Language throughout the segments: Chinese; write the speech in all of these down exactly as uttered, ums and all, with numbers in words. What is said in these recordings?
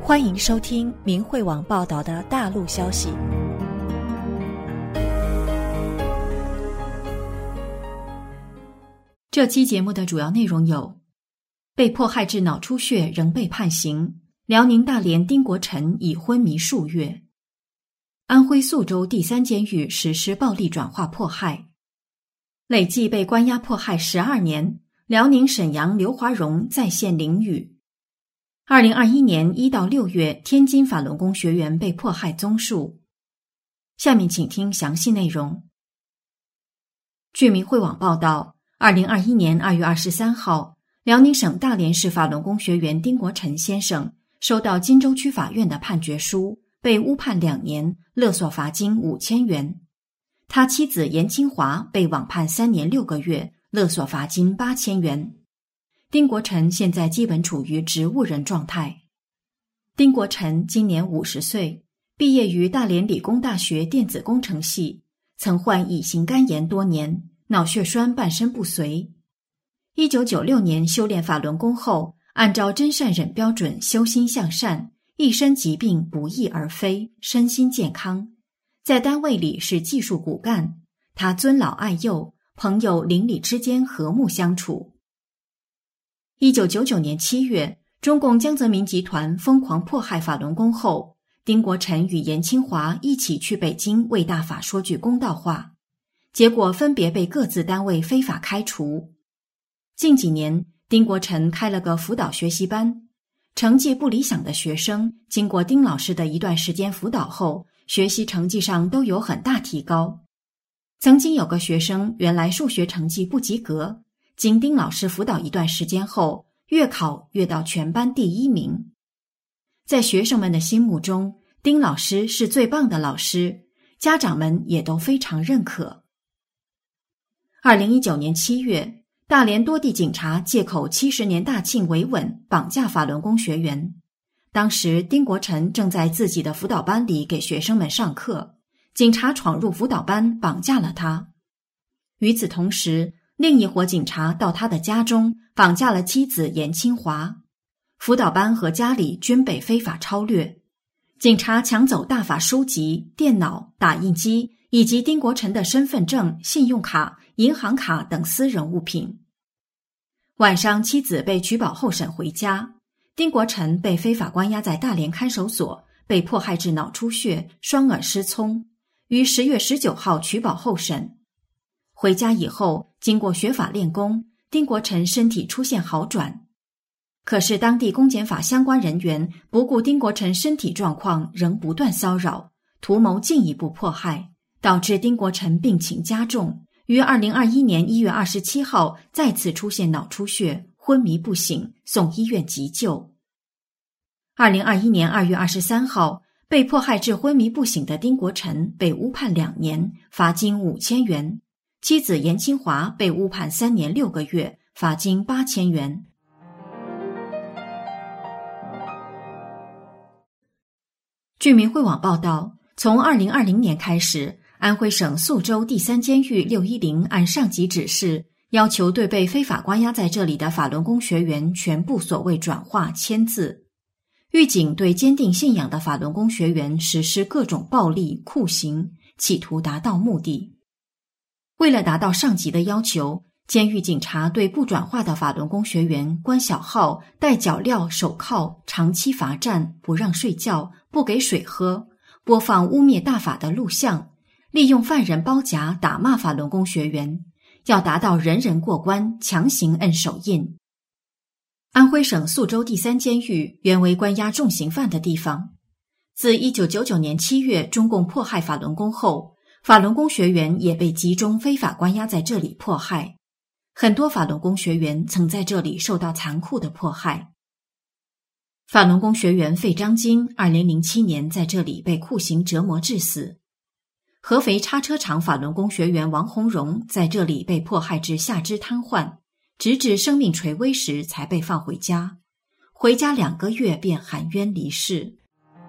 欢迎收听明慧网报道的大陆消息。 这期节目的主要内容有：被迫害致脑出血仍被判刑，辽宁大连丁国臣已昏迷数月；安徽宿州第三监狱实施暴力转化迫害；累计被关押迫害十二年，辽宁沈阳刘华荣在线领语。二零二一年一到六月，天津法轮功学员被迫害综述。下面请听详细内容。据明慧网报道，二零二一年二月二十三号，辽宁省大连市法轮功学员丁国臣先生收到金州区法院的判决书，被误判两年，勒索罚金五千元。他妻子严清华被网判三年六个月，勒索罚金八千元。丁国臣现在基本处于植物人状态。丁国臣今年五十岁，毕业于大连理工大学电子工程系，曾患乙型肝炎多年，脑血栓半身不遂。一九九六年修炼法轮功后，按照真善忍标准修心向善，一身疾病不翼而飞，身心健康。在单位里是技术骨干，他尊老爱幼，朋友邻里之间和睦相处。一九九九年七月，中共江泽民集团疯狂迫害法轮功后，丁国臣与严清华一起去北京为大法说句公道话，结果分别被各自单位非法开除。近几年，丁国臣开了个辅导学习班，成绩不理想的学生经过丁老师的一段时间辅导后，学习成绩上都有很大提高。曾经有个学生原来数学成绩不及格，经丁老师辅导一段时间后，越考越到全班第一名。在学生们的心目中，丁老师是最棒的老师，家长们也都非常认可。二零一九年七月，大连多地警察借口七十年大庆维稳绑架法轮功学员。当时丁国臣正在自己的辅导班里给学生们上课，警察闯入辅导班绑架了他。与此同时，另一伙警察到他的家中绑架了妻子严清华，辅导班和家里均被非法抄掠。警察抢走大法书籍、电脑、打印机以及丁国臣的身份证、信用卡、银行卡等私人物品。晚上，妻子被取保候审回家，丁国臣被非法关押在大连看守所，被迫害致脑出血、双耳失聪，于十月十九号取保候审。回家以后，经过学法练功，丁国臣身体出现好转。可是当地公检法相关人员不顾丁国臣身体状况，仍不断骚扰，图谋进一步迫害，导致丁国臣病情加重，于二零二一年一月二十七号再次出现脑出血，昏迷不醒，送医院急救。二零二一年二月二十三号，被迫害致昏迷不醒的丁国臣被误判两年，罚金五千元。妻子严清华被误判三年六个月，罚金八千元。据明慧网报道，从二零二零年开始，安徽省宿州第三监狱六一零按上级指示，要求对被非法关押在这里的法轮功学员全部所谓转化签字。狱警对坚定信仰的法轮功学员实施各种暴力酷刑，企图达到目的。为了达到上级的要求，监狱警察对不转化的法轮功学员关小号、戴脚镣、手铐，长期罚站，不让睡觉，不给水喝，播放污蔑大法的录像，利用犯人包夹打骂法轮功学员，要达到人人过关，强行摁手印。安徽省宿州第三监狱原为关押重刑犯的地方，自一九九九年七月中共迫害法轮功后，法轮功学员也被集中非法关押在这里迫害，很多法轮功学员曾在这里受到残酷的迫害。法轮功学员费章金二零零七年在这里被酷刑折磨致死。合肥叉车厂法轮功学员王洪荣在这里被迫害至下肢瘫痪，直至生命垂危时才被放回家，回家两个月便含冤离世。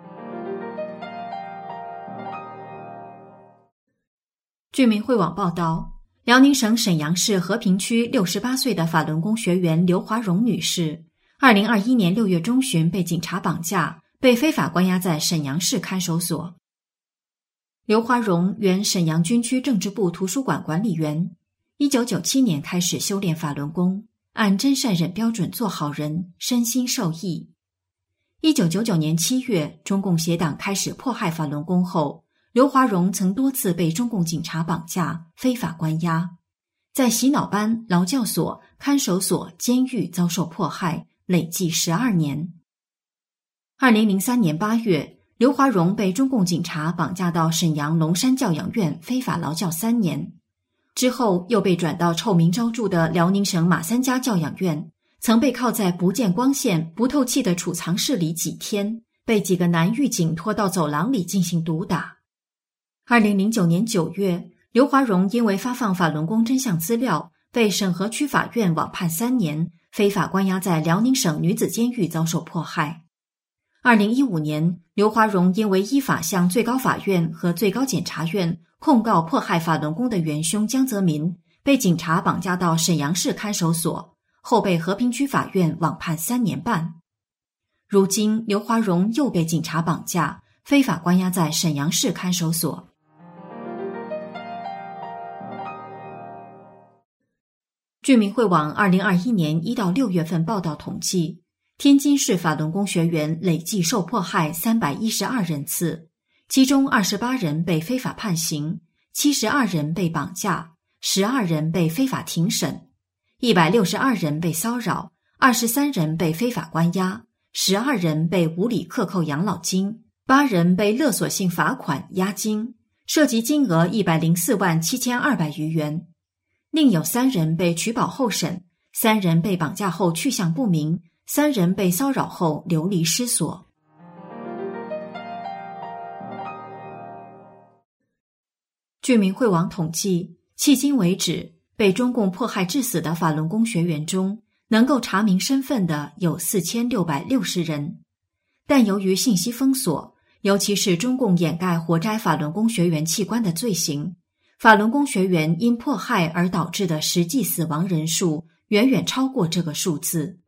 据明慧网报道，辽宁省沈阳市和平区六十八岁的法轮功学员刘华荣女士，二零二一年六月中旬被警察绑架， 被非法关押在沈阳市看守所。刘华荣原沈阳军区政治部图书馆管理员，一九九七年开始修炼法轮功，按真善忍标准做好人，身心受益。一九九九年七月，中共协党开始迫害法轮功后，刘华荣曾多次被中共警察绑架、非法关押，在洗脑班、劳教所、看守所、监狱遭受迫害，累计十二年。二零零三年八月，刘华荣被中共警察绑架到沈阳龙山教养院非法劳教三年，之后又被转到臭名昭著的辽宁省马三家教养院，曾被铐在不见光线、不透气的储藏室里几天，被几个男狱警拖到走廊里进行毒打。二零零九年九月，刘华荣因为发放法轮功真相资料，被沈河区法院网判三年，非法关押在辽宁省女子监狱遭受迫害。二零一五年，刘华荣因为依法向最高法院和最高检察院控告迫害法轮功的元凶江泽民，被警察绑架到沈阳市看守所，后被和平区法院网判三年半。如今，刘华荣又被警察绑架，非法关押在沈阳市看守所。居民会网二零二一年一到六月份报道统计，天津市法轮功学员累计受迫害三百一十二人次，其中二十八人被非法判刑，七十二人被绑架，十二人被非法庭审，一百六十二人被骚扰，二十三人被非法关押，十二人被无理克扣养老金，八人被勒索性罚款押金，涉及金额一百零四万七千二百余元。另有三人被取保候审，三人被绑架后去向不明，三人被骚扰后流离失所。居民会网统计，迄今为止，被中共迫害致死的法轮功学员中，能够查明身份的有四千六百六十人。但由于信息封锁，尤其是中共掩盖活摘法轮功学员器官的罪行，法轮功学员因迫害而导致的实际死亡人数远远超过这个数字。